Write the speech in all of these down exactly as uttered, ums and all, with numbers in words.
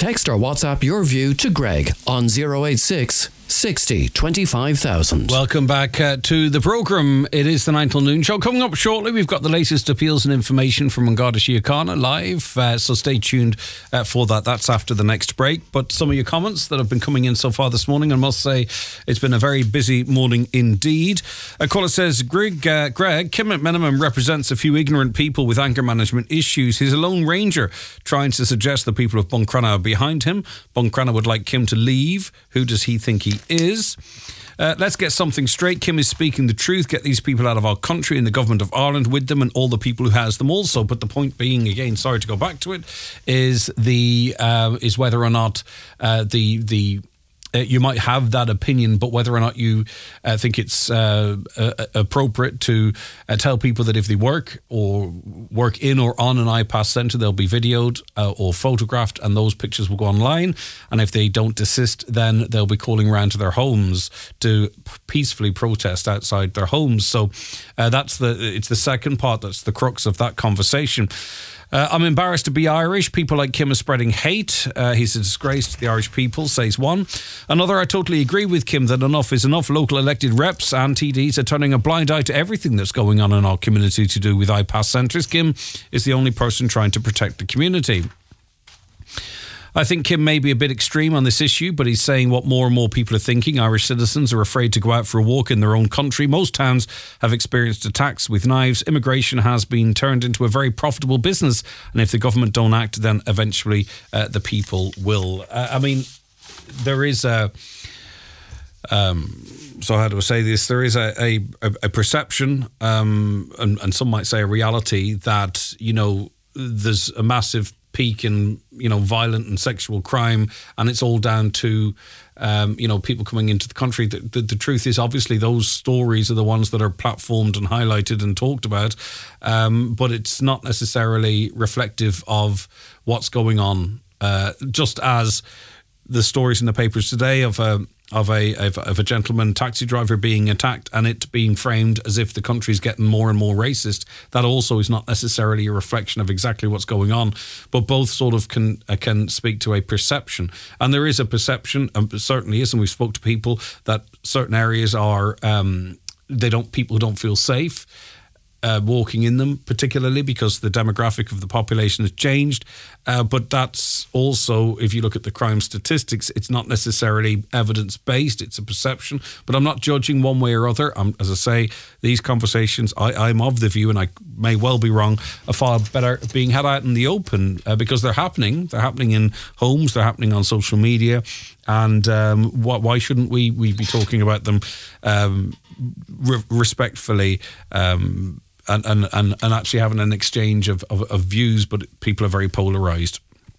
Text or WhatsApp your view to Greg on zero eight six, sixty, twenty-five thousand. Welcome back uh, to the programme. It is the nine till noon show. Coming up shortly, we've got the latest appeals and information from Garda Síochána live, uh, so stay tuned uh, for that. That's after the next break. But some of your comments that have been coming in so far this morning, I must say it's been a very busy morning indeed. A caller says, Greg, uh, Greg Kim McMenamin represents a few ignorant people with anger management issues. He's a lone ranger trying to suggest the people of Buncrana are behind him. Buncrana would like Kim to leave. Who does he think he is? Uh, let's get something straight. Kim is speaking the truth. Get these people out of our country and the government of Ireland with them and all the people who has them also. But the point being, again, sorry to go back to it, is the uh, is whether or not uh, the the uh, you might have that opinion, but whether or not you uh, think it's uh, uh, appropriate to uh, tell people that if they work or work in or on an I PASS centre, they'll be videoed uh, or photographed, and those pictures will go online. And if they don't desist, then they'll be calling around to their homes to peacefully protest outside their homes. So uh, that's the it's the second part that's the crux of that conversation. Uh, I'm embarrassed to be Irish. People like Kim are spreading hate. Uh, he's a disgrace to the Irish people, says one. Another, I totally agree with Kim that enough is enough. Local elected reps and T Ds are turning a blind eye to everything that's going on in our community to do with I PASS centres. Kim is the only person trying to protect the community. I think Kim may be a bit extreme on this issue, but he's saying what more and more people are thinking. Irish citizens are afraid to go out for a walk in their own country. Most towns have experienced attacks with knives. Immigration has been turned into a very profitable business. And if the government don't act, then eventually uh, the people will. Uh, I mean, there is a... Um, so how do I say this? There is a, a, a perception, um, and, and some might say a reality, that, you know, there's a massive peak in, you know, violent and sexual crime, and it's all down to, um, you know, people coming into the country. The, the, the truth is, obviously, those stories are the ones that are platformed and highlighted and talked about, um, but it's not necessarily reflective of what's going on. Uh, just as the stories in the papers today of a of a of, of a gentleman taxi driver being attacked and it being framed as if the country's getting more and more racist, that also is not necessarily a reflection of exactly what's going on, but both sort of can uh, can speak to a perception. And there is a perception, and um, certainly is, and we've spoke to people, that certain areas are um, they don't people don't feel safe Uh, walking in them, particularly because the demographic of the population has changed. Uh, but that's also, if you look at the crime statistics, it's not necessarily evidence-based, it's a perception. But I'm not judging one way or other. I'm, as I say, these conversations, I, I'm of the view, and I may well be wrong, are far better being had out in the open uh, because they're happening. They're happening in homes, they're happening on social media. And um, wh- why shouldn't we, we be talking about them um, re- respectfully, um And, and, and, and actually having an exchange of, of, of views, but people are very polarised.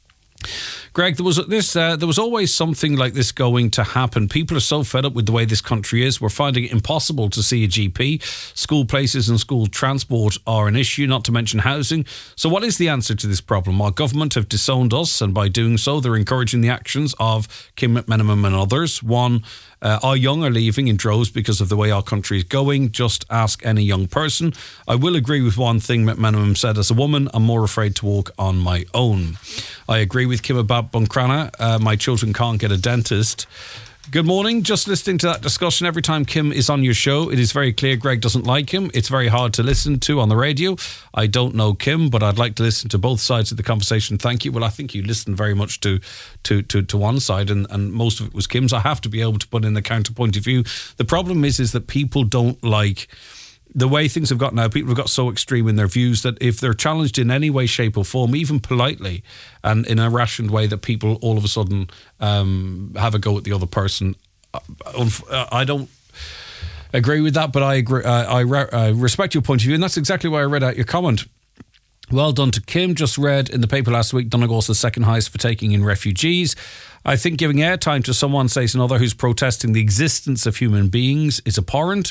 Greg, there was this. Uh, there was always something like this going to happen. People are so fed up with the way this country is. We're finding it impossible to see a G P. School places and school transport are an issue, not to mention housing. So what is the answer to this problem? Our government have disowned us, and by doing so, they're encouraging the actions of Kim McMenamin and others. One, Uh, our young are leaving in droves because of the way our country is going. Just ask any young person. I will agree with one thing McMenamin said. As a woman, I'm more afraid to walk on my own. I agree with Kim about Buncrana. Uh, my children can't get a dentist. Good morning. Just listening to that discussion every time Kim is on your show, it is very clear Greg doesn't like him. It's very hard to listen to on the radio. I don't know Kim, but I'd like to listen to both sides of the conversation. Thank you. Well, I think you listened very much to to to, to one side, and, and most of it was Kim's. I have to be able to put in the counterpoint of view. The problem is, is that people don't like the way things have got now. People have got so extreme in their views that if they're challenged in any way, shape or form, even politely and in a rationed way, that people all of a sudden um, have a go at the other person. I don't agree with that, but I agree. Uh, I, re- I respect your point of view, and that's exactly why I read out your comment. Well done to Kim. Just read in the paper last week, Donegal's the second highest for taking in refugees. I think giving airtime to someone, says another, who's protesting the existence of human beings is abhorrent.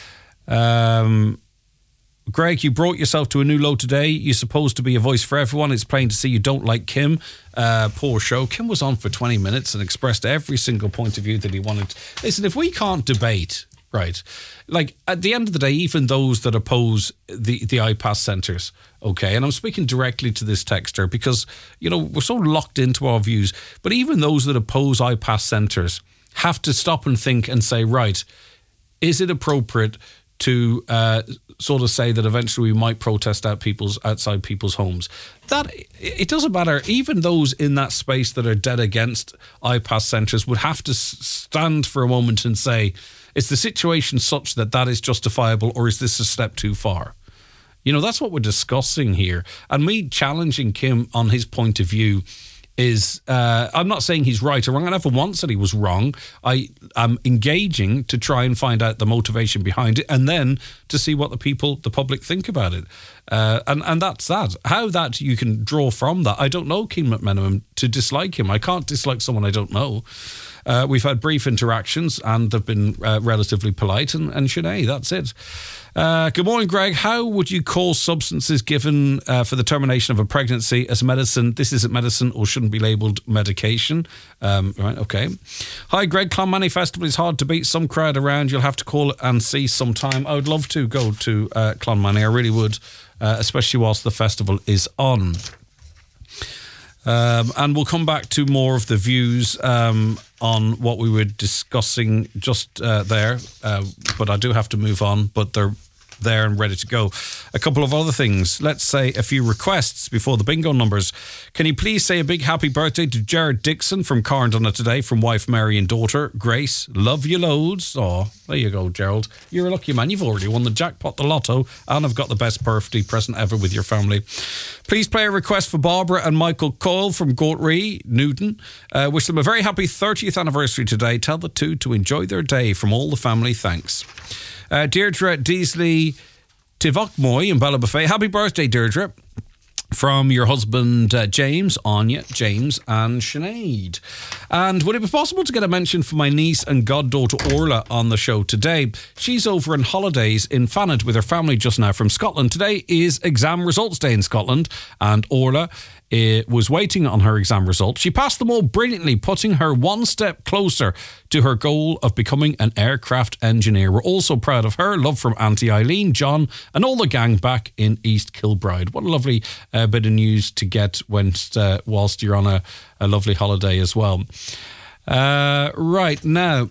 Um, Greg, you brought yourself to a new low today. You're supposed to be a voice for everyone. It's plain to see you don't like Kim. Uh, poor show. Kim was on for twenty minutes and expressed every single point of view that he wanted. Listen, if we can't debate Right. Like, at the end of the day, even those that oppose the, the I PASS centres, okay, and I'm speaking directly to this texter because, you know, we're so locked into our views, but even those that oppose I PASS centres have to stop and think and say, right, is it appropriate to uh, sort of say that eventually we might protest out people's outside people's homes? That it doesn't matter. Even those in that space that are dead against I PASS centres would have to stand for a moment and say, is the situation such that that is justifiable, or is this a step too far? You know, that's what we're discussing here. And me challenging Kim on his point of view is, uh, I'm not saying he's right or wrong. I never once said he was wrong. I am engaging to try and find out the motivation behind it, and then to see what the people, the public, think about it. Uh, and, and that's that. How that you can draw from that, I don't know, Keane McMenamin, to dislike him. I can't dislike someone I don't know. Uh, we've had brief interactions and they've been uh, relatively polite, and, and Sinead, that's it. Uh, good morning, Greg. How would you call substances given uh, for the termination of a pregnancy as medicine? This isn't medicine or shouldn't be labelled medication. Um, right, okay. Hi, Greg. Clonmany Festival is hard to beat. Some crowd around. You'll have to call it and see sometime. I would love to go to uh, Clonmany. I really would, uh, especially whilst the festival is on. Um, and we'll come back to more of the views um, on what we were discussing just uh, there. Uh, but I do have to move on, but they're there and ready to go. A couple of other things. Let's say a few requests before the bingo numbers. Can you please say a big happy birthday to Jared Dixon from Carndonagh today, from wife Mary and daughter Grace. Love you loads. Oh, there you go, Gerald. You're a lucky man. You've already won the jackpot, the lotto, and have got the best birthday present ever with your family. Please play a request for Barbara and Michael Coyle from Gortree, Newton. Uh, wish them a very happy thirtieth anniversary today. Tell the two to enjoy their day from all the family. Thanks. Uh, Deirdre Deasley Tivokmoy in Ballabafay. Happy birthday, Deirdre. From your husband, uh, James, Anya, James and Sinead. And would it be possible to get a mention for my niece and goddaughter Orla on the show today? She's over on holidays in Fanad with her family just now from Scotland. Today is exam results day in Scotland, and Orla uh, was waiting on her exam results. She passed them all brilliantly, putting her one step closer to her goal of becoming an aircraft engineer. We're also proud of her. Love from Auntie Eileen, John and all the gang back in East Kilbride. What a lovely uh, bit of news to get when, uh, whilst you're on a, a lovely holiday as well. Uh, right, now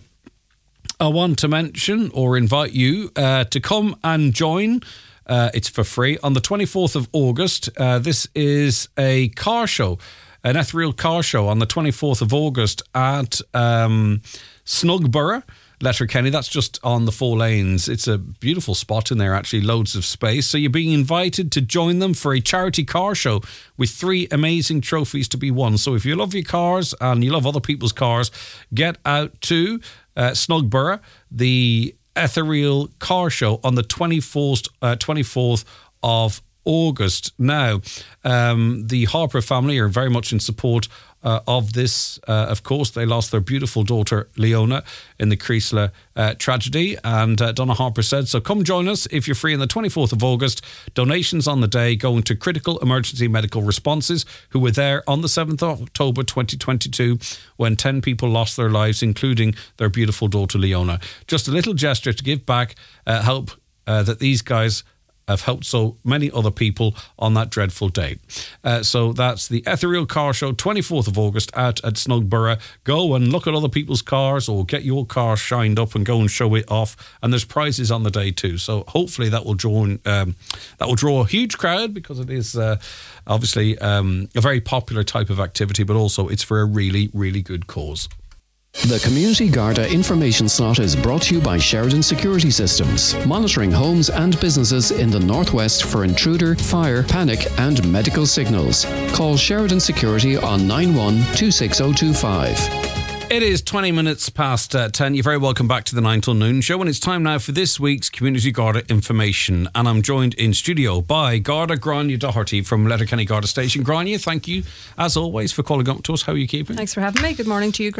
I want to mention or invite you uh, to come and join. Uh, it's for free on the twenty-fourth of August. Uh, this is a car show, an ethereal car show on the twenty-fourth of August at um, Snugborough, Letterkenny. That's just on the four lanes. It's a beautiful spot in there, actually, loads of space. So you're being invited to join them for a charity car show with three amazing trophies to be won. So if you love your cars and you love other people's cars, get out to uh, Snugborough, the ethereal car show on the twenty-fourth, uh, twenty-fourth of August. Now, um, the Harper family are very much in support uh, of this. Uh, of course, they lost their beautiful daughter, Leona, in the Creasla uh, tragedy. And uh, Donna Harper said, so come join us if you're free on the twenty-fourth of August. Donations on the day going to Critical Emergency Medical Responses, who were there on the seventh of October twenty twenty-two when ten people lost their lives, including their beautiful daughter, Leona. Just a little gesture to give back, uh, help uh, that these guys have helped so many other people on that dreadful day. Uh, so that's the Ethereal Car Show, twenty-fourth of August out at Snugborough. Go and look at other people's cars or get your car shined up and go and show it off. And there's prizes on the day too. So hopefully that will draw um, that will draw a huge crowd, because it is uh, obviously um, a very popular type of activity, but also it's for a really, really good cause. The Community Garda information slot is brought to you by Sheridan Security Systems, monitoring homes and businesses in the Northwest for intruder, fire, panic and medical signals. Call Sheridan Security on nine one two six zero two five. It is twenty minutes past uh, ten. You're very welcome back to the nine till noon show, and it's time now for this week's Community Garda information. And I'm joined in studio by Garda Grania Doherty from Letterkenny Garda Station. Grania, thank you as always for calling up to us. How are you keeping? Thanks for having me. Good morning to you, Greg.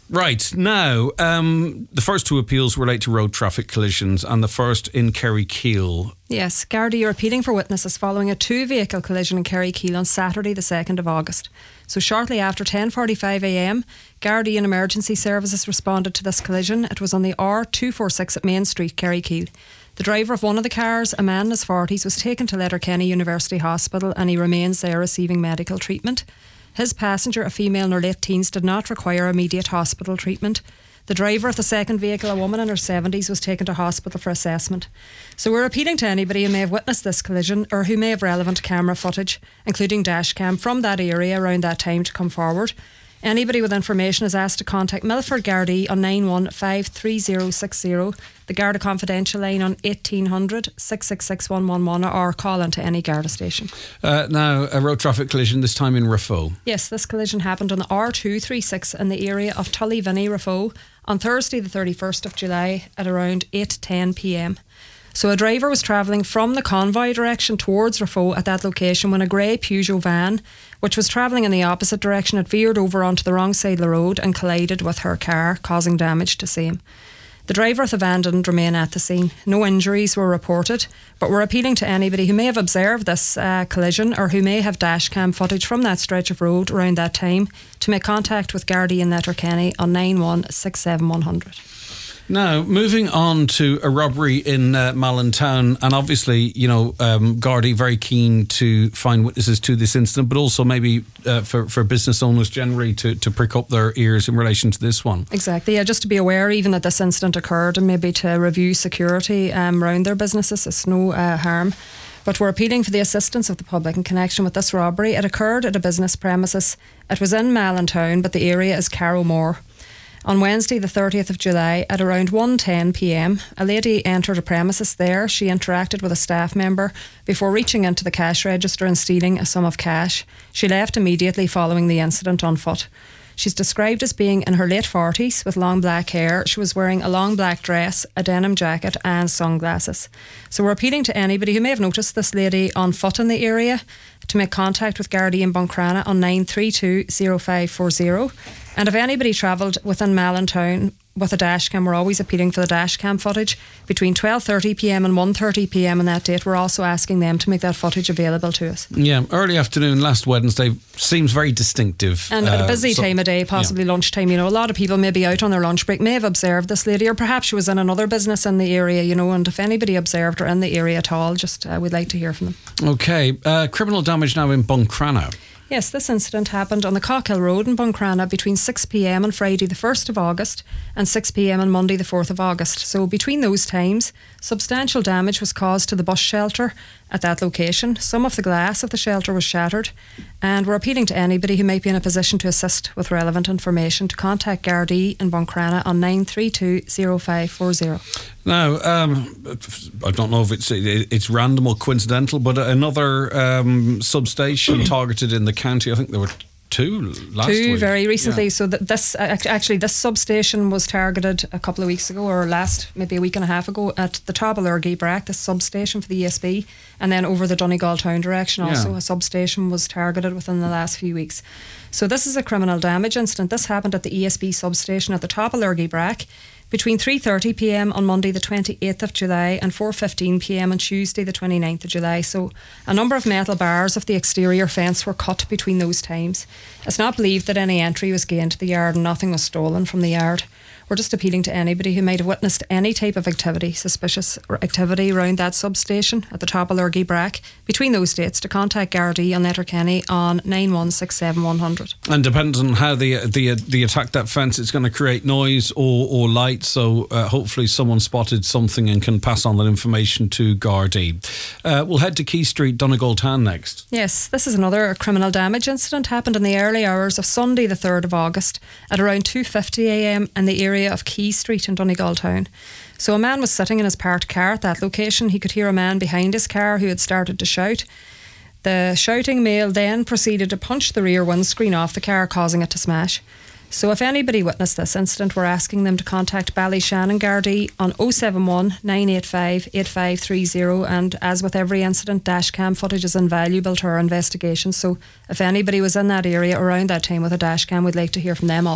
Right, now, um, the first two appeals relate to road traffic collisions, and the first in Kerrykeele. Yes, Gardaí are appealing for witnesses following a two-vehicle collision in Kerrykeele on Saturday the second of August. So shortly after ten forty-five a m, Gardaí and Emergency Services responded to this collision. It was on the R two forty-six at Main Street, Kerrykeele. The driver of one of the cars, a man in his forties, was taken to Letterkenny University Hospital and he remains there receiving medical treatment. His passenger, a female in her late teens, did not require immediate hospital treatment. The driver of the second vehicle, a woman in her seventies, was taken to hospital for assessment. So we're appealing to anybody who may have witnessed this collision or who may have relevant camera footage, including dash cam, from that area around that time to come forward. Anybody with information is asked to contact Milford Gardaí on nine one five three zero six zero, the Garda Confidential line on eighteen hundred, six six six, one one one, or call into any Garda station. Uh, now, a road traffic collision, this time in Raphoe. Yes, this collision happened on the R two thirty-six in the area of Tullyvinny, Raphoe, on Thursday the thirty-first of July at around eight ten p m. So a driver was travelling from the Convoy direction towards Raphoe at that location when a grey Peugeot van, which was travelling in the opposite direction, had veered over onto the wrong side of the road and collided with her car, causing damage to same. The driver of the van didn't remain at the scene. No injuries were reported, but we're appealing to anybody who may have observed this uh, collision or who may have dashcam footage from that stretch of road around that time to make contact with Gardaí in Letterkenny on nine one six seven one hundred. Now, moving on to a robbery in uh, Mallintown, and obviously, you know, um, Gardaí very keen to find witnesses to this incident, but also maybe uh, for, for business owners generally to, to prick up their ears in relation to this one. Exactly, yeah, just to be aware even that this incident occurred and maybe to review security um, around their businesses. It's no uh, harm. But we're appealing for the assistance of the public in connection with this robbery. It occurred at a business premises. It was in Mallintown, but the area is Carrowmore. On Wednesday the thirtieth of July at around one ten p m, a lady entered a premises there. She interacted with a staff member before reaching into the cash register and stealing a sum of cash. She left immediately following the incident on foot. She's described as being in her late forties with long black hair. She was wearing a long black dress, a denim jacket and sunglasses. So we're appealing to anybody who may have noticed this lady on foot in the area to make contact with Gardaí in Buncrana on nine three two zero five four zero. And if anybody travelled within Mallintown with a dashcam, we're always appealing for the dashcam footage between twelve thirty p m and one thirty p m on that date. We're also asking them to make that footage available to us. Yeah, early afternoon last Wednesday seems very distinctive. And at a busy uh, so, time of day, possibly yeah. lunchtime, you know, a lot of people may be out on their lunch break, may have observed this lady, or perhaps she was in another business in the area, you know, and if anybody observed her in the area at all, just uh, we'd like to hear from them. Okay, uh, criminal damage now in Buncrana. Yes, this incident happened on the Cockhill Road in Buncrana between six p m on Friday the first of August and six p m on Monday the fourth of August. So between those times, substantial damage was caused to the bus shelter at that location. Some of the glass of the shelter was shattered, and we're appealing to anybody who might be in a position to assist with relevant information to contact Gardaí in Buncrana on nine three two zero five four zero. Now, um, I don't know if it's it's random or coincidental, but another um, substation targeted in the county. I think there were two last two week. very recently. Yeah. So that this actually this substation was targeted a couple of weeks ago, or last maybe a week and a half ago, at the Tobalurgy Brack, the substation for the E S B, and then over the Donegal Town direction also yeah. a substation was targeted within the last few weeks. So this is a criminal damage incident. This happened at the E S B substation at the Tobalurgy Brack between three thirty p m on Monday the twenty-eighth of July and four fifteen p m on Tuesday the twenty-ninth of July. So a number of metal bars of the exterior fence were cut between those times. It's not believed that any entry was gained to the yard and nothing was stolen from the yard. We're just appealing to anybody who might have witnessed any type of activity, suspicious activity around that substation at the Tobalurgy Brack between those dates to contact Gardaí on Letterkenny on nine one six seven one hundred. And depends on how they the the attack that fence, it's going to create noise or, or light, so uh, hopefully someone spotted something and can pass on that information to Gardaí. Uh, we'll head to Key Street, Donegal Town next. Yes, this is another criminal damage incident. Happened in the early hours of Sunday the third of August at around two fifty a m in the area of Key Street in Donegal Town. So a man was sitting in his parked car at that location. He could hear a man behind his car who had started to shout. The shouting male then proceeded to punch the rear windscreen off the car, causing it to smash. So if anybody witnessed this incident, we're asking them to contact Ballyshannon Gardaí on oh seven one nine eight five eight five three zero, and as with every incident, dashcam footage is invaluable to our investigation. So if anybody was in that area around that time with a dashcam, we'd like to hear from them also.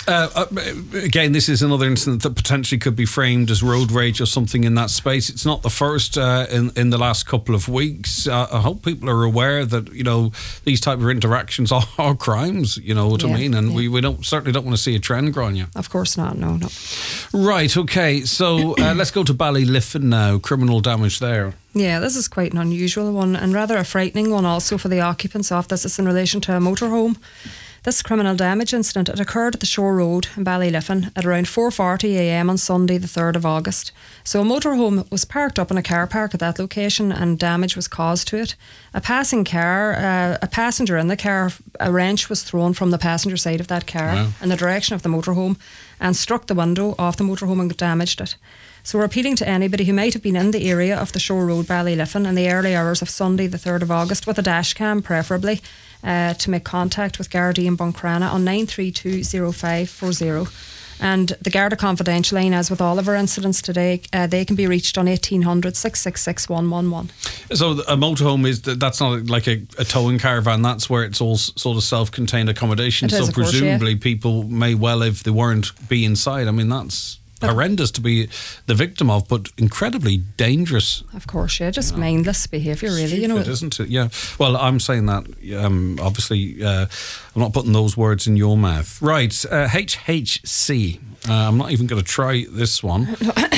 Uh, uh, again, this is another incident that potentially could be framed as road rage or something in that space. It's not the first uh, in in the last couple of weeks. Uh, I hope people are aware that, you know, these type of interactions are, are crimes. You know what yeah, I mean? And yeah. we, we don't certainly don't want to see a trend growing. You. Of course not. No, no. Right. Okay. So uh, let's go to Ballyliffin now. Criminal damage there. Yeah, this is quite an unusual one and rather a frightening one also for the occupants of this. It's in relation to a motorhome. This criminal damage incident, it occurred at the Shore Road in Ballyliffin at around four forty a m on Sunday the third of August. So a motorhome was parked up in a car park at that location and damage was caused to it. A passing car, uh, a passenger in the car, a wrench was thrown from the passenger side of that car wow. in the direction of the motorhome and struck the window of the motorhome and damaged it. So we're appealing to anybody who might have been in the area of the Shore Road, Ballyliffin in the early hours of Sunday the third of August with a dash cam preferably, Uh, to make contact with Gardaí in Buncrana on nine three two zero five four zero. And the Garda Confidential line, as with all of our incidents today, uh, they can be reached on eighteen hundred, six six six, one one one. So a motorhome, is that's not like a, a towing caravan, that's where it's all sort of self-contained accommodation. It is, so of course, presumably yeah. people may well, if they weren't, be inside. I mean, that's horrendous to be the victim of, but incredibly dangerous. Of course, yeah, just you know, mindless behaviour, really. Stupid, you know, isn't it? Yeah. Well, I'm saying that. Um, obviously, uh, I'm not putting those words in your mouth. Right. Uh, H H C. Uh, I'm not even going to try this one.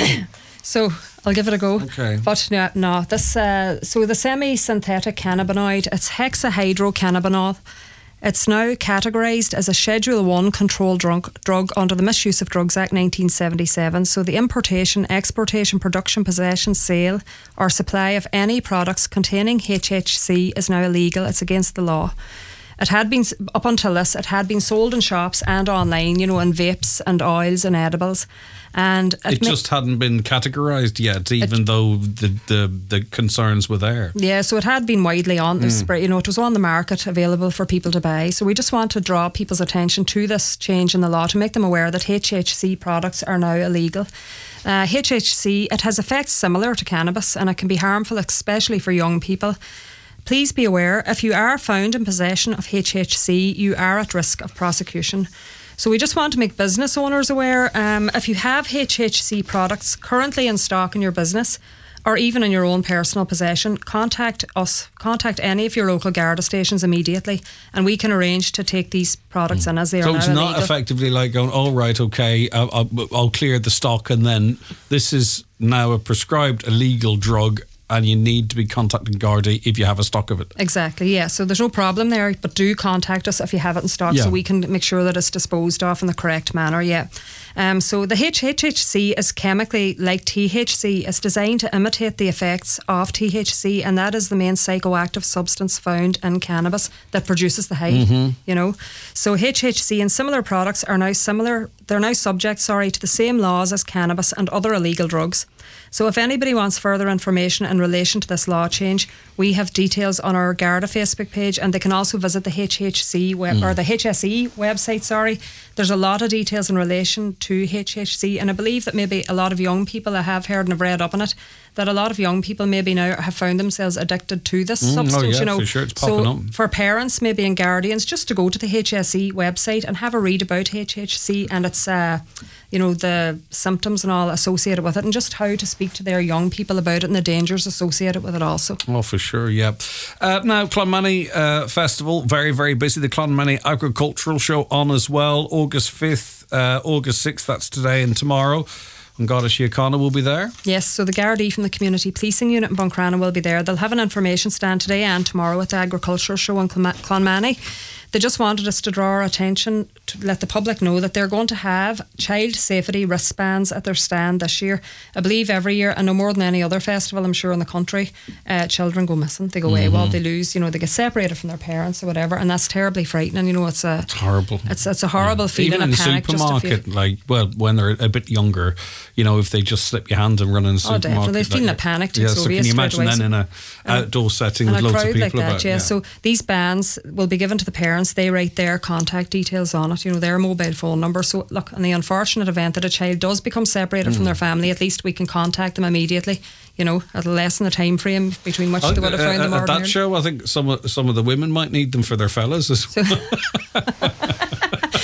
So I'll give it a go. Okay. But no, no this. Uh, so the semi-synthetic cannabinoid, it's hexahydrocannabinol. It's now categorised as a Schedule one controlled drug, drug under the Misuse of Drugs Act nineteen seventy-seven. So the importation, exportation, production, possession, sale or supply of any products containing H H C is now illegal. It's against the law. It had been, up until this, it had been sold in shops and online, you know, in vapes and oils and edibles. And it, it just ma- hadn't been categorised yet, even it, though the, the the concerns were there. Yeah, so it had been widely on the mm. spray, you know, it was on the market available for people to buy. So we just want to draw people's attention to this change in the law to make them aware that H H C products are now illegal. Uh, H H C, it has effects similar to cannabis and it can be harmful, especially for young people. Please be aware, if you are found in possession of H H C, you are at risk of prosecution. So we just want to make business owners aware, um, if you have H H C products currently in stock in your business or even in your own personal possession, contact us, contact any of your local Garda stations immediately and we can arrange to take these products mm. in as they so are now it's not illegal. Effectively like going, oh right, okay, I'll, I'll, I'll clear the stock and then this is now a prescribed illegal drug and you need to be contacting Gardaí if you have a stock of it. Exactly, yeah. So there's no problem there, but do contact us if you have it in stock yeah. so we can make sure that it's disposed of in the correct manner, yeah. Um, so the H H C is chemically like T H C. It's designed to imitate the effects of T H C and that is the main psychoactive substance found in cannabis that produces the high, mm-hmm. you know. So H H C and similar products are now similar, they're now subject, sorry, to the same laws as cannabis and other illegal drugs. So if anybody wants further information in relation to this law change, we have details on our Garda Facebook page and they can also visit the H H C web, mm. or the H S E website, sorry. There's a lot of details in relation to H H C and I believe that maybe a lot of young people, I have heard and have read up on it, that a lot of young people maybe now have found themselves addicted to this mm, substance. Oh yeah, you know. for sure, it's popping so up. For parents maybe and guardians, just to go to the H S E website and have a read about H H C and its, uh, you know, the symptoms and all associated with it and just how to speak to their young people about it and the dangers associated with it also. Oh, for sure, yeah. Uh, now, Clonmany uh, Festival, very, very busy. The Clonmany Agricultural Show on as well, August fifth, uh, August sixth, that's today and tomorrow. And Garda Síochána will be there. Yes, so the Gardaí from the Community Policing Unit in Buncrana will be there. They'll have an information stand today and tomorrow at the Agricultural Show in Clonmany. They just wanted us to draw our attention to let the public know that they're going to have child safety wristbands at their stand this year. I believe every year, and no more than any other festival, I'm sure, in the country, uh, children go missing. They go mm-hmm. AWOL, they lose, you know, they get separated from their parents or whatever, and that's terribly frightening. You know, it's a... It's horrible. It's, it's a horrible yeah. feeling, Even in a the panic. supermarket, like, well, when they're a bit younger, you know, if they just slip your hand and run in the supermarket. Oh, definitely. They're feeling like, a panic. Yeah, so can you imagine then in an outdoor setting with loads of people like that, about? Yeah. yeah. So these bands will be given to the parents. They write their contact details on it, you know, their mobile phone number. So look, in the unfortunate event that a child does become separated mm. from their family, at least we can contact them immediately. You know, it'll lessen the time frame between which they would have found uh, them At ordinarily. that show, I think some of, some of the women might need them for their fellas as well. So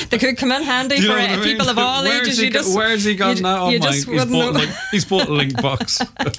they could come in handy you for know uh, I mean? people of all Where's ages. He You go, just, where's he gone you, now? Oh you my, just he's, wouldn't bought know. link, he's bought a link box.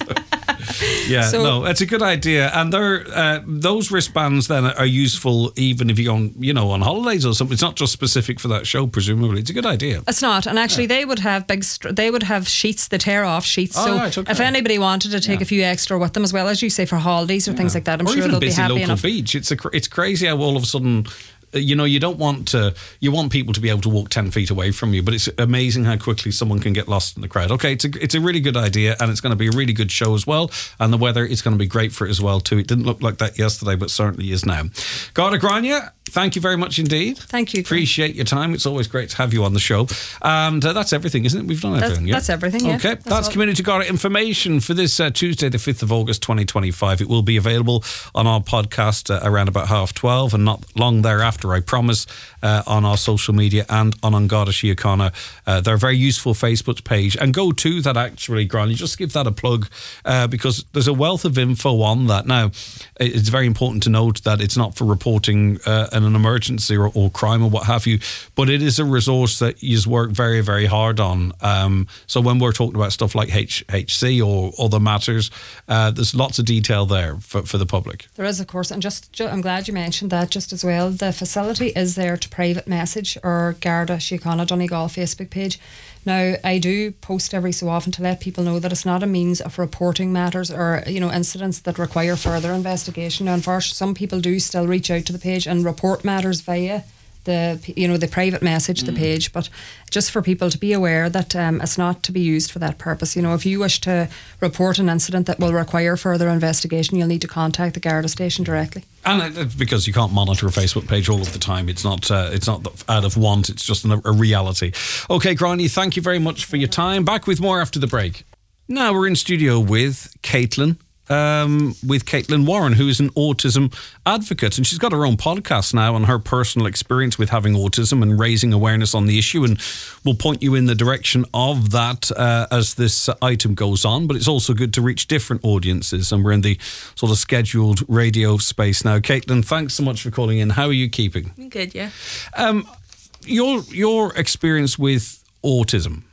Yeah, So- no, it's a good idea. And they're, uh, those wristbands then are useful even if you're on, you know, on holidays or something. It's not just specific for that show, presumably. It's a good idea. It's not, and actually, yeah. they would have big. Str- they would have sheets, the tear-off sheets. Oh, so right, okay. if anybody wanted to take Yeah. a few extra with them, as well as you say for holidays or Yeah. things like that, I'm or sure even they'll a busy be happy local enough. beach. It's a, cr- it's crazy how all of a sudden, uh, you know, you don't want to. You want people to be able to walk ten feet away from you, but it's amazing how quickly someone can get lost in the crowd. Okay, it's a it's a really good idea, and it's going to be a really good show as well. And the weather is going to be great for it as well too. It didn't look like that yesterday, but certainly is now. Garda Grania, thank you very much indeed. Thank you. Appreciate your time. It's always great to have you on the show. And uh, that's everything, isn't it? We've done That's, everything. Yeah? that's everything. Yeah. Okay, that's, that's all. Community Garda information for this uh, Tuesday, the fifth of August, twenty twenty-five. It will be available on our podcast uh, around about half twelve, and not long thereafter, I promise, uh, on our social media and on An Garda Síochána. Uh, they're a very useful Facebook page, and go to that actually, Granny. Just give that a plug uh, because there's a wealth of info on that. Now, it's very important to note that it's not for reporting uh, an emergency or, or crime or what have you, but it is a resource that you work very, very hard on. Um, so when we're talking about stuff like H H C or other matters, uh, there's lots of detail there for, for the public. There is, of course, and just, ju- I'm glad you mentioned that just as well. The facility is there to private message or Garda Síochána Donegal Facebook page. Now, I do post every so often to let people know that it's not a means of reporting matters or, you know, incidents that require further investigation. Now, unfortunately, some people do still reach out to the page and report matters via the, you know, the private message, the mm. page, but just for people to be aware that um, it's not to be used for that purpose. You know, if you wish to report an incident that will require further investigation, you'll need to contact the Garda station directly. And it's because you can't monitor a Facebook page all of the time. It's not uh, it's not out of want, it's just a, a reality. Okay, Granny, thank you very much for your time. Back with more after the break. Now we're in studio with Caitlin. Um, with Caitlin Warren, who is an autism advocate, and she's got her own podcast now on her personal experience with having autism and raising awareness on the issue, and we'll point you in the direction of that uh, as this item goes on. But it's also good to reach different audiences, and we're in the sort of scheduled radio space now. Caitlin, thanks so much for calling in. How are you keeping? I'm good, yeah. Um, your your experience with autism.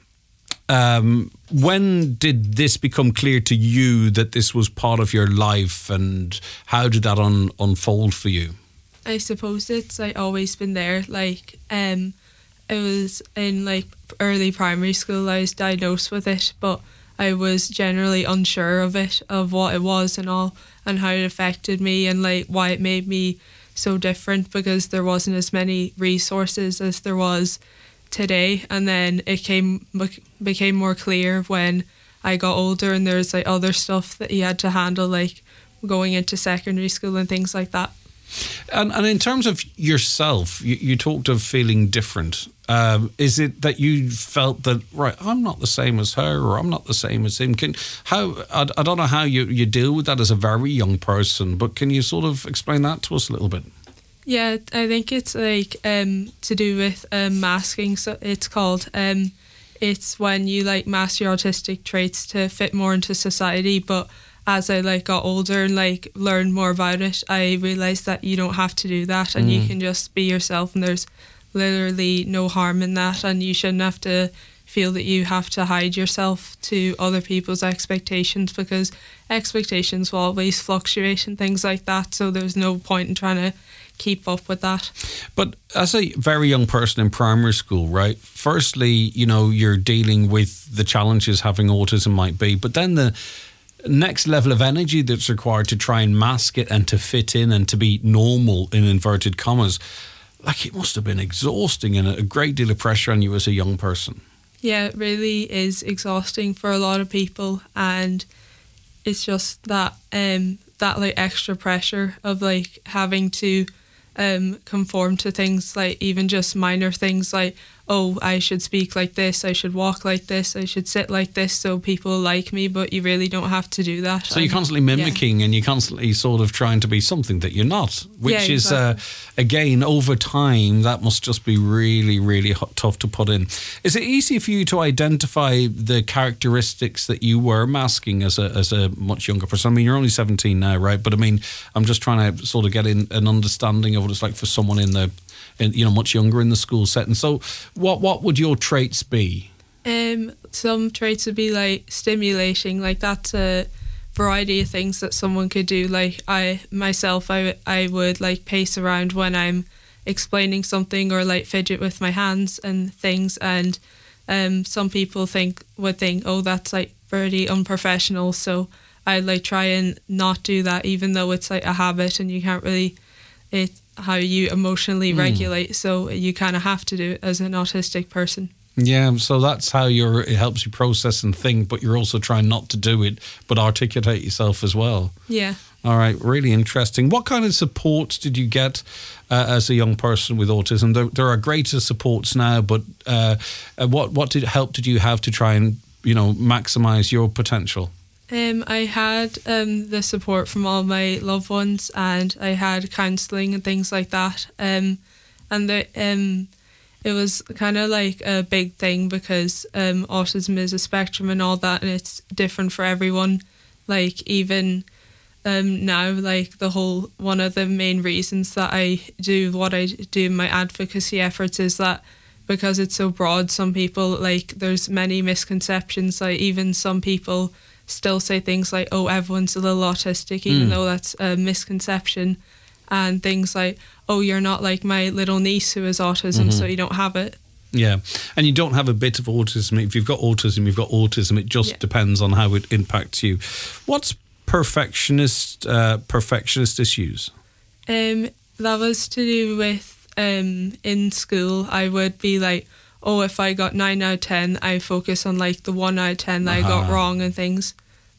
Um, when did this become clear to you that this was part of your life, and how did that un- unfold for you? I suppose it's like always been there. Like, um, it was in like early primary school I was diagnosed with it, but I was generally unsure of it, of what it was and all, and how it affected me, and like why it made me so different, because there wasn't as many resources as there was today. And then it came became more clear when I got older, and there's like other stuff that you had to handle, like going into secondary school and things like that. And and in terms of yourself, you, you talked of feeling different. Um, is it that you felt that, right, I'm not the same as her, or I'm not the same as him? Can how I, I don't know how you, you deal with that as a very young person, but can you sort of explain that to us a little bit? Yeah, I think it's like um, to do with um, masking. So it's called. Um, it's when you like mask your autistic traits to fit more into society. But as I like got older and like learned more about it, I realized that you don't have to do that, and mm. you can just be yourself. And there's literally no harm in that, and you shouldn't have to feel that you have to hide yourself to other people's expectations, because expectations will always fluctuate and things like that. So there's no point in trying to keep up with that. But as a very young person in primary school, right, firstly, you know, you're dealing with the challenges having autism might be, but then the next level of energy that's required to try and mask it and to fit in and to be normal, in inverted commas, like it must have been exhausting and a great deal of pressure on you as a young person. Yeah, it really is exhausting for a lot of people, and it's just that um that like extra pressure of like having to um conform to things, like even just minor things like, oh, I should speak like this, I should walk like this, I should sit like this so people like me, but you really don't have to do that. So you're constantly mimicking, yeah. and you're constantly sort of trying to be something that you're not, which yeah, is, exactly. uh, again, over time, that must just be really, really h- tough to put in. Is it easy for you to identify the characteristics that you were masking as a as a much younger person? I mean, you're only seventeen now, right? But I mean, I'm just trying to sort of get in an understanding of what it's like for someone in the in, you know, much younger in the school setting. So what what would your traits be? Um, some traits would be like stimulating, like that's a variety of things that someone could do. Like I myself, I, I would like pace around when I'm explaining something, or like fidget with my hands and things. And um, some people think would think, oh, that's like pretty unprofessional. So I'd like try and not do that, even though it's like a habit and you can't really, it's how you emotionally mm. regulate. So you kind of have to do it as an autistic person. Yeah, so that's how you're, it helps you process and think, but you're also trying not to do it, but articulate yourself as well. Yeah. All right, really interesting. What kind of support did you get uh, as a young person with autism? There, there are greater supports now, but uh, what what did help did you have to try and, you know, maximise your potential? Um, I had um, the support from all my loved ones, and I had counselling and things like that. Um, and the um. It was kind of like a big thing because um, autism is a spectrum and all that, and it's different for everyone. Like even um, now, like the whole, one of the main reasons that I do what I do in my advocacy efforts is that because it's so broad, some people, like there's many misconceptions. Like even some people still say things like, oh, everyone's a little autistic, even mm. though that's a misconception. And things like, oh, you're not like my little niece who has autism, mm-hmm. so you don't have it. Yeah, and you don't have a bit of autism. If you've got autism, you've got autism. It just yeah. depends on how it impacts you. What's perfectionist uh, perfectionist issues? Um, that was to do with um, in school. I would be like, oh, if I got nine out of ten, I focus on like the one out of ten that uh-huh. I got wrong and things.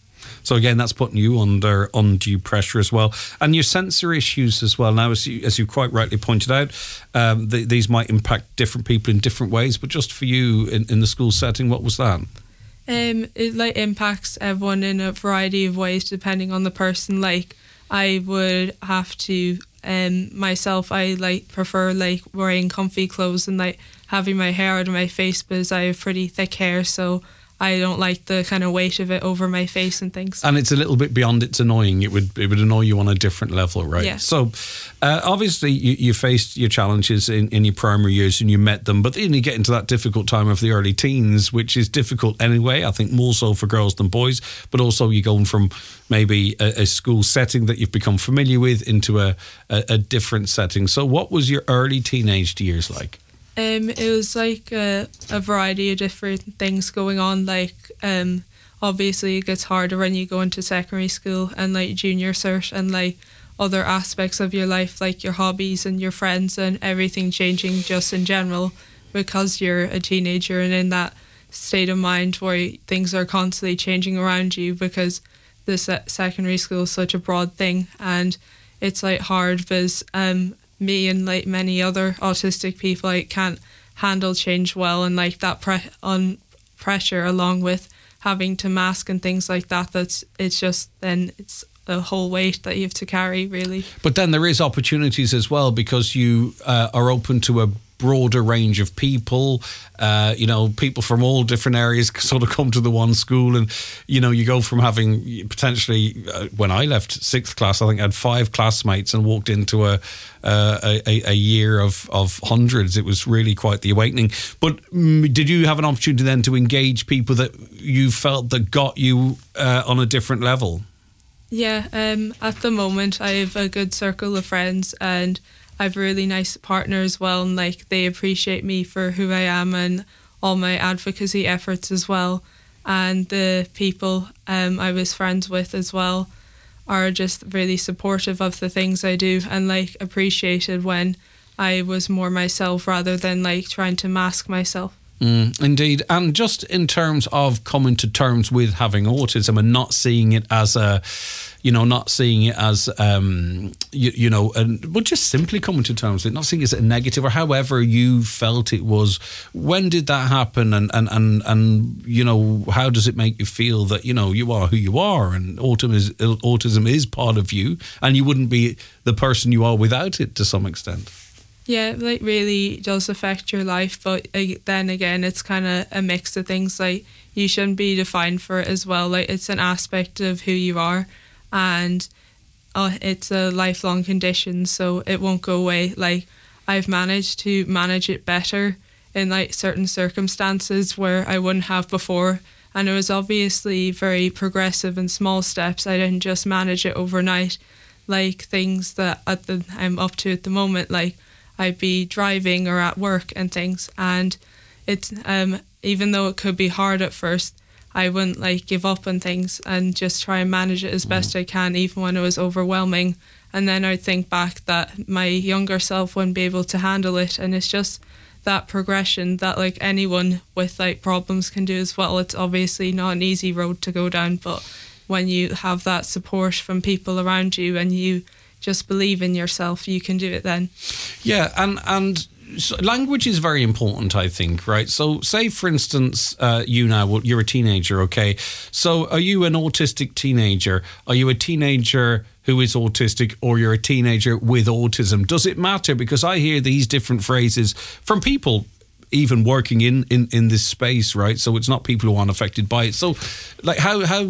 So again, that's putting you under undue pressure as well, and your sensory issues as well. Now, as you, as you quite rightly pointed out, um, th- these might impact different people in different ways. But just for you in, in the school setting, what was that? Um, it like impacts everyone in a variety of ways depending on the person. Like I would have to um myself. I like prefer like wearing comfy clothes and like having my hair out of my face because I have pretty thick hair, so I don't like the kind of weight of it over my face and things. And it's a little bit beyond it's annoying. It would it would annoy you on a different level, right? Yeah. So uh, obviously you, you faced your challenges in, in your primary years and you met them, but then you get into that difficult time of the early teens, which is difficult anyway, I think more so for girls than boys, but also you're going from maybe a, a school setting that you've become familiar with into a, a, a different setting. So what was your early teenage years like? Um, it was like a, a variety of different things going on. Like, um, obviously it gets harder when you go into secondary school and like junior cert and like other aspects of your life, like your hobbies and your friends and everything changing just in general because you're a teenager and in that state of mind where things are constantly changing around you because the se- secondary school is such a broad thing, and it's like hard because um. me and like many other autistic people like can't handle change well, and like that pre- on pressure along with having to mask and things like that, that's it's just then it's a whole weight that you have to carry really. But then there is opportunities as well because you uh, are open to a broader range of people, uh, you know, people from all different areas sort of come to the one school, and you know, you go from having potentially uh, when I left sixth class, I think I had five classmates and walked into a uh, a, a year of, of hundreds. It was really quite the awakening. But um, did you have an opportunity then to engage people that you felt that got you uh, on a different level? Yeah, um, at the moment I have a good circle of friends and I have a really nice partner as well, and like they appreciate me for who I am and all my advocacy efforts as well. And the people um, I was friends with as well are just really supportive of the things I do and like appreciated when I was more myself rather than like trying to mask myself. Mm, indeed. And just in terms of coming to terms with having autism and not seeing it as a, you know, not seeing it as, um, you, you know, and, but just simply coming to terms with it, not seeing it as a negative or however you felt it was. When did that happen? And, and, and, and, you know, how does it make you feel that, you know, you are who you are and autism is, autism is part of you and you wouldn't be the person you are without it to some extent? Yeah, like really does affect your life, but uh, then again, it's kind of a mix of things. Like you shouldn't be defined for it as well. Like it's an aspect of who you are, and uh, it's a lifelong condition, so it won't go away. Like I've managed to manage it better in like certain circumstances where I wouldn't have before. And it was obviously very progressive and small steps. I didn't just manage it overnight, like things that at the I'm up to at the moment, like I'd be driving or at work and things. And it's um even though it could be hard at first, I wouldn't like give up on things and just try and manage it as best I can, even when it was overwhelming. And then I'd think back that my younger self wouldn't be able to handle it. And it's just that progression that like anyone with like problems can do as well. It's obviously not an easy road to go down, but when you have that support from people around you and you just believe in yourself, you can do it then. Yeah, and and so language is very important, I think, right? So say, for instance, uh, you now, well, you're a teenager, okay? So are you an autistic teenager? Are you a teenager who is autistic, or you're a teenager with autism? Does it matter? Because I hear these different phrases from people even working in, in, in this space, right? So it's not people who aren't affected by it. So like how, how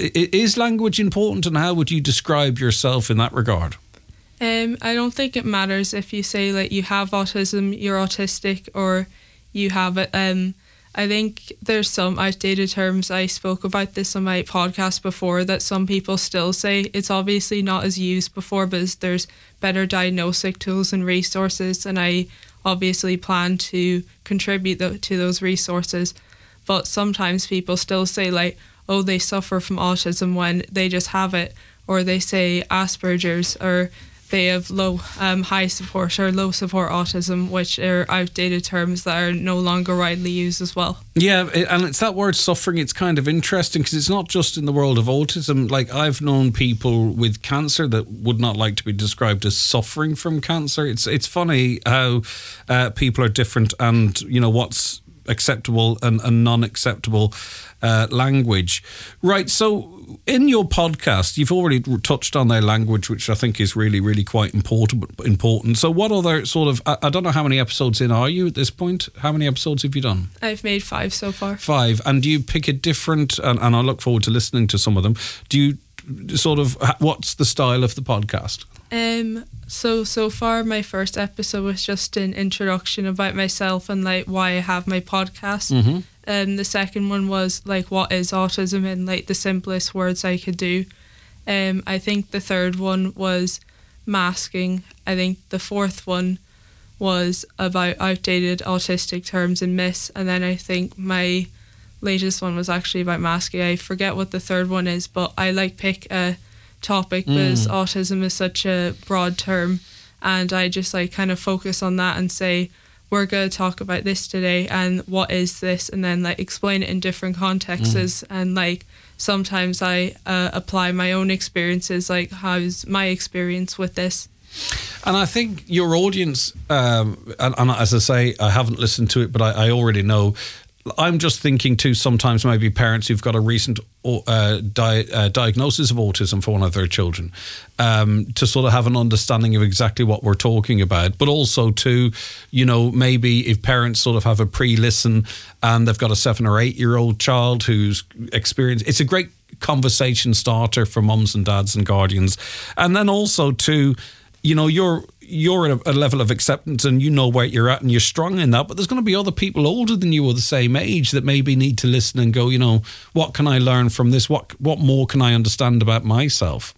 is language important, and how would you describe yourself in that regard? Um, I don't think it matters if you say like you have autism, you're autistic, or you have it. Um, I think there's some outdated terms. I spoke about this on my podcast before that some people still say. It's obviously not as used before, but there's better diagnostic tools and resources, and I obviously plan to contribute th- to those resources. But sometimes people still say like, oh, they suffer from autism when they just have it, or they say Asperger's, or they have low, um, high support or low support autism, which are outdated terms that are no longer widely used as well. Yeah, and it's that word suffering. It's kind of interesting because it's not just in the world of autism. Like I've known people with cancer that would not like to be described as suffering from cancer. It's it's funny how uh, people are different, and you know what's acceptable and, and non-acceptable uh, language. Right, so in your podcast, you've already touched on their language, which I think is really, really quite important. important. So what other sort of, I, I don't know how many episodes in are you at this point? How many episodes have you done? I've made five so far. Five. And do you pick a different, and, and I look forward to listening to some of them, do you sort of, what's the style of the podcast? Um. So, so far my first episode was just an introduction about myself and like why I have my podcast. Mm-hmm. And the second one was like, what is autism in like the simplest words I could do. Um. I think the third one was masking. I think the fourth one was about outdated autistic terms and myths. And then I think my latest one was actually about masking. I forget what the third one is, but I like pick a topic because mm. autism is such a broad term, and I just like kind of focus on that and say we're going to talk about this today and what is this, and then like explain it in different contexts. Mm. And like sometimes I uh, apply my own experiences, like how's my experience with this. And I think your audience, um, and, and as I say, I haven't listened to it, but I, I already know. I'm just thinking too, sometimes maybe parents who've got a recent uh, di- uh, diagnosis of autism for one of their children, um, to sort of have an understanding of exactly what we're talking about, but also to, you know, maybe if parents sort of have a pre-listen and they've got a seven or eight year old child who's experienced, it's a great conversation starter for mums and dads and guardians. And then also to, you know, you're you're at a, a level of acceptance and you know where you're at and you're strong in that, but there's going to be other people older than you or the same age that maybe need to listen and go, you know, what can I learn from this? What what more can I understand about myself?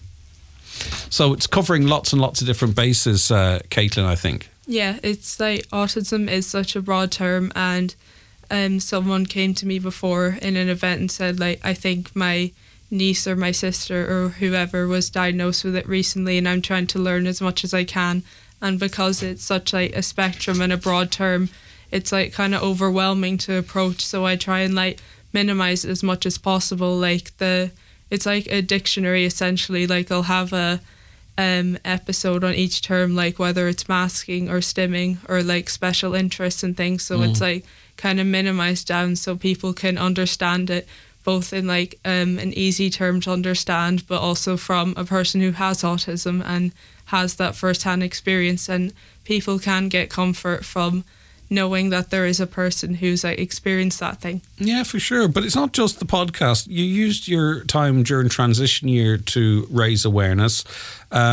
So it's covering lots and lots of different bases, uh, Caitlin, I think. Yeah, it's like autism is such a broad term, and um, someone came to me before in an event and said, like, I think my niece or my sister or whoever was diagnosed with it recently, and I'm trying to learn as much as I can. And because it's such like a spectrum and a broad term, it's like kind of overwhelming to approach. So I try and like minimize it as much as possible. Like the, it's like a dictionary essentially. Like I'll have a um episode on each term, like whether it's masking or stimming or like special interests and things. So mm. it's like kind of minimized down so people can understand it, both in like um, an easy term to understand, but also from a person who has autism and has that first-hand experience. And people can get comfort from knowing that there is a person who's like experienced that thing. Yeah, for sure. But it's not just the podcast. You used your time during transition year to raise awareness. Um,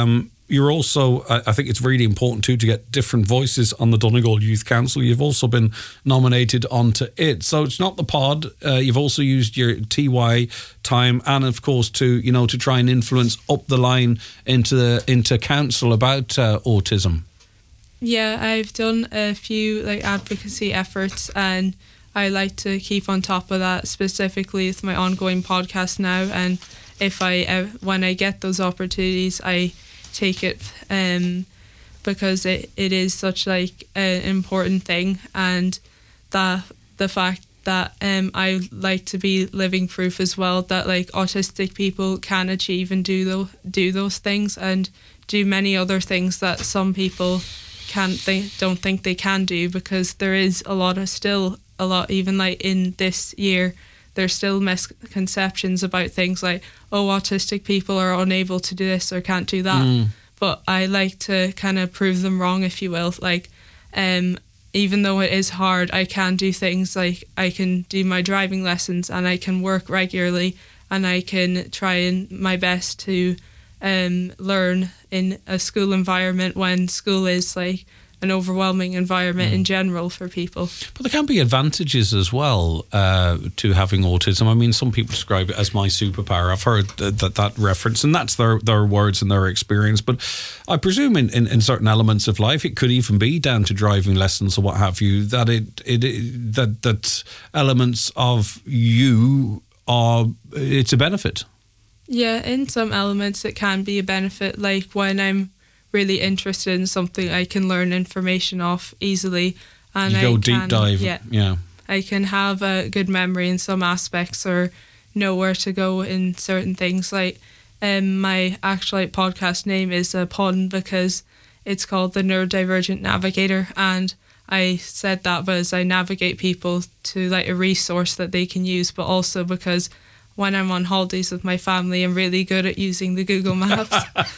you're also, I think it's really important too to get different voices on the Donegal Youth Council. You've also been nominated onto it. So it's not the pod. Uh, you've also used your T Y time and, of course, to, you know, to try and influence up the line into the, into council about uh, autism. Yeah, I've done a few like advocacy efforts, and I like to keep on top of that, specifically with my ongoing podcast now. And if I, uh, when I get those opportunities, I take it um, because it, it is such like an important thing, and that the fact that um, I like to be living proof as well that like autistic people can achieve and do those, do those things and do many other things that some people can't think, don't think they can do, because there is a lot of still a lot even like in this year there's still misconceptions about things like, oh, autistic people are unable to do this or can't do that. Mm. But I like to kind of prove them wrong, if you will. Like, um, even though it is hard, I can do things like I can do my driving lessons and I can work regularly and I can try and my best to um, learn in a school environment when school is like an overwhelming environment mm. in general for people. But there can be advantages as well uh, to having autism. I mean, some people describe it as my superpower. I've heard that that, that reference, and that's their, their words and their experience. But I presume in, in, in certain elements of life, it could even be down to driving lessons or what have you, that it, it, it that that elements of you are, it's a benefit. Yeah, in some elements it can be a benefit. Like when I'm really interested in something, I can learn information off easily, and you go I deep can, dive. Yeah, yeah, I can have a good memory in some aspects or know where to go in certain things. Like, um, my actual like, podcast name is a pun because it's called the Neurodivergent Navigator, and I said that because I navigate people to like a resource that they can use, but also because when I'm on holidays with my family, I'm really good at using the Google Maps.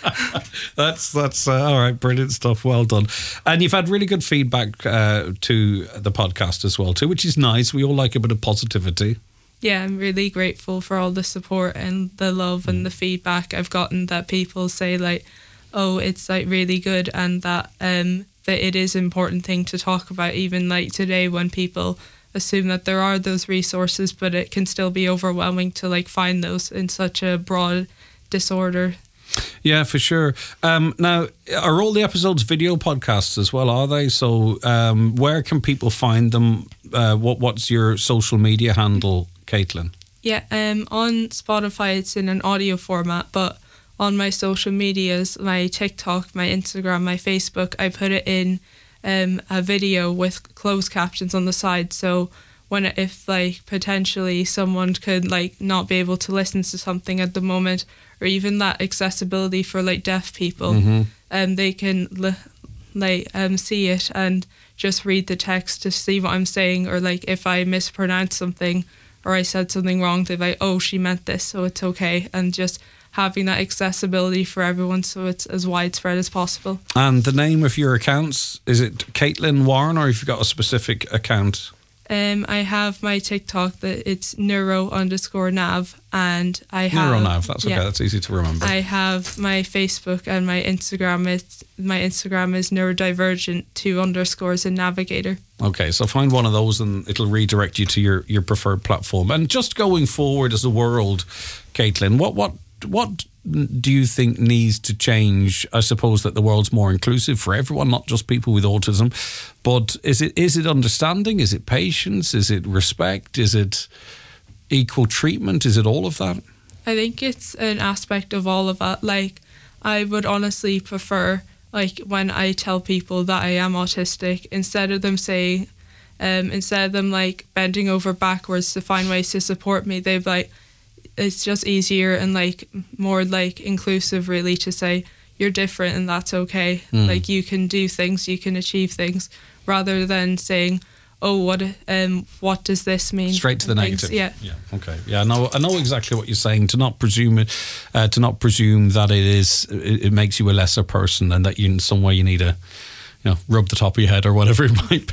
that's that's uh, all right, brilliant stuff. Well done. And you've had really good feedback uh, to the podcast as well too, which is nice. We all like a bit of positivity. Yeah, I'm really grateful for all the support and the love mm. and the feedback I've gotten, that people say like, oh, it's like really good, and that um that it is an important thing to talk about, even like today when people assume that there are those resources, but it can still be overwhelming to like find those in such a broad disorder. Yeah, for sure. Um, now, are all the episodes video podcasts as well, are they? So um, where can people find them? Uh, what What's your social media handle, Caitlin? Yeah, um, on Spotify it's in an audio format, but on my social medias, my TikTok, my Instagram, my Facebook, I put it in Um, a video with closed captions on the side, so when if like potentially someone could like not be able to listen to something at the moment, or even that accessibility for like deaf people, mm-hmm. um, they can li- like um see it and just read the text to see what I'm saying, or like if I mispronounce something or I said something wrong, they're like, oh, she meant this, so it's okay, and just having that accessibility for everyone so it's as widespread as possible. And the name of your accounts, is it Caitlin Warren, or have you got a specific account? Um, I have my TikTok that it's neuro underscore nav, and I have neuro nav. That's okay. Yeah, that's easy to remember. I have my Facebook and my Instagram. It's my Instagram is neurodivergent two underscores and navigator. Okay, so find one of those and it'll redirect you to your your preferred platform. And just going forward as a world, Caitlin, what what. What do you think needs to change? I suppose that the world's more inclusive for everyone, not just people with autism. But is it is it understanding? Is it patience? Is it respect? Is it equal treatment? Is it all of that? I think it's an aspect of all of that. Like, I would honestly prefer, like, when I tell people that I am autistic, instead of them saying, um, instead of them, like, bending over backwards to find ways to support me, they'd be like, it's just easier and like more like inclusive really to say you're different and that's okay. Mm. Like you can do things, you can achieve things, rather than saying, oh, what um what does this mean? Straight to the things. negative. Yeah. Yeah. Okay. Yeah. I know. I know exactly what you're saying. To not presume it, uh, to not presume that it is, it, it makes you a lesser person, and that you in some way you need to, you know, rub the top of your head or whatever it might be. Yeah.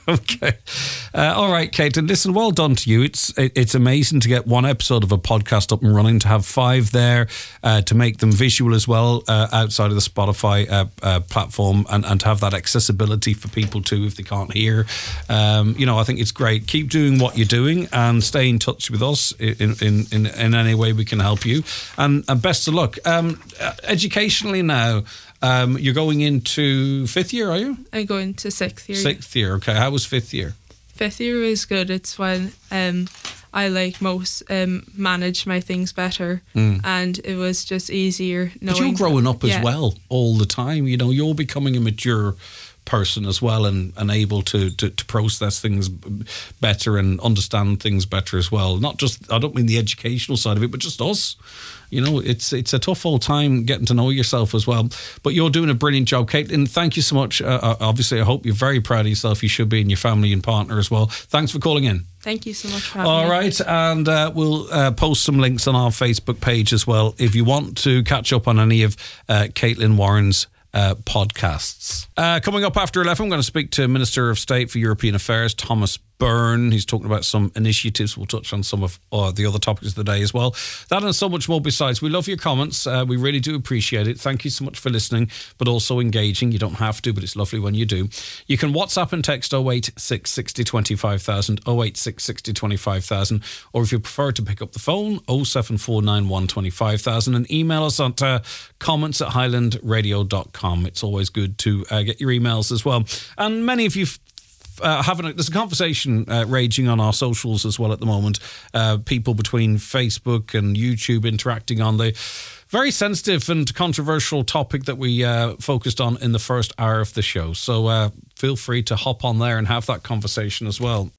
Okay. Uh, all right, Kate. And listen, well done to you. It's it, it's amazing to get one episode of a podcast up and running, to have five there, uh, to make them visual as well uh, outside of the Spotify uh, uh, platform, and, and to have that accessibility for people too if they can't hear. Um, you know, I think it's great. Keep doing what you're doing and stay in touch with us in in, in, in any way we can help you. And, and best of luck. Um, educationally now, Um, you're going into fifth year, are you? I'm going to sixth year. Sixth year, okay. How was fifth year? Fifth year is good. It's when um, I like most um, manage my things better, mm. and it was just easier knowing. But you're growing up yeah. as well all the time. You know, you're becoming a mature person as well, and, and able to, to, to process things better and understand things better as well. Not just, I don't mean the educational side of it, but just us. You know, it's it's a tough old time getting to know yourself as well. But you're doing a brilliant job, Kate. And thank you so much. Uh, obviously, I hope you're very proud of yourself. You should be, and your family and partner as well. Thanks for calling in. Thank you so much for having All me. All right. And uh, we'll uh, post some links on our Facebook page as well if you want to catch up on any of uh, Caitlin Warren's Uh, podcasts. Uh, coming up after eleven, I'm going to speak to Minister of State for European Affairs, Thomas Byrne. He's talking about some initiatives. We'll touch on some of uh, the other topics of the day as well. That and so much more besides. We love your comments. Uh, we really do appreciate it. Thank you so much for listening, but also engaging. You don't have to, but it's lovely when you do. You can WhatsApp and text oh eight six six oh twenty-five thousand, oh eight six six oh twenty-five thousand, or if you prefer to pick up the phone, oh seven four nine one twenty-five thousand, and email us at uh, comments at highland radio dot com. It's always good to uh, get your emails as well. And many of you Uh, having a, there's a conversation uh, raging on our socials as well at the moment. Uh, people between Facebook and YouTube interacting on the very sensitive and controversial topic that we uh, focused on in the first hour of the show. So uh, feel free to hop on there and have that conversation as well.